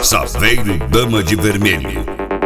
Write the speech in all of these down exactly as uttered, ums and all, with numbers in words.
Saveiro Dama de Vermelho.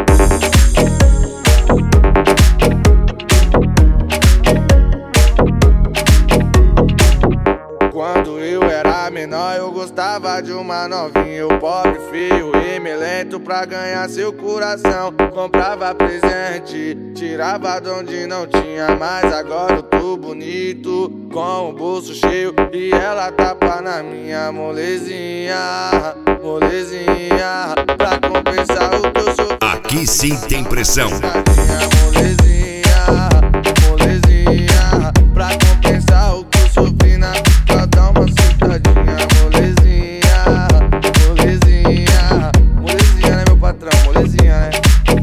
Quando eu era menor eu gostava de uma novinha. Eu pobre, feio e melento pra ganhar seu coração. Comprava presente, tirava de onde não tinha. Mas agora eu tô bonito, com o bolso cheio e ela tapa na minha molezinha. Molezinha, pra compensar o que eu sou. Aqui sim tem pressão. Molezinha, molezinha, pra compensar o que eu sofri na vida, dá uma sentadinha. Molezinha, molezinha, molezinha, né meu patrão? Molezinha, né?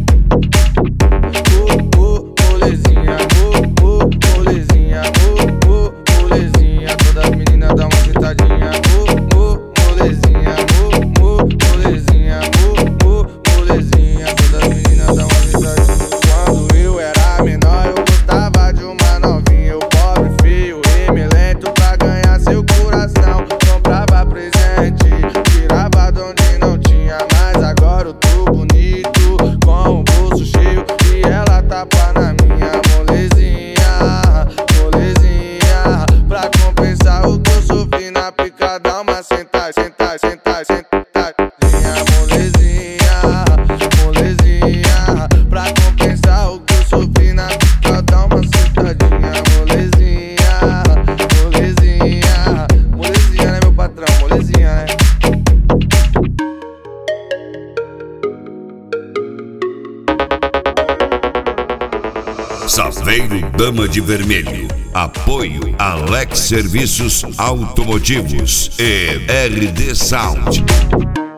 Oh, oh, molezinha, oh, oh, molezinha, oh, oh, molezinha, todas as meninas dão uma sentadinha. Oh, oh, molezinha, oh, oh, molezinha, oh, oh, molezinha, todas as meninas dão uma sentadinha. Quando eu era menor eu gostava de uma novinha. Eu pobre, feio e melento pra ganhar seu coração. Comprava presente, tirava de onde não tinha. Mas agora eu tô bonito, com o bolso cheio e ela tapa na minha molezinha. Molezinha, pra compensar o que eu sofri na pica, dá uma sentar, sentar, sentar, sentar. Molezinha, molezinha, pra compensar o que eu sofri na pica, dá uma sentadinha. Molezinha, molezinha, molezinha, né meu patrão? Molezinha, né? Saveiro Dama de Vermelho. Apoio Alex Serviços Automotivos e R D Sound.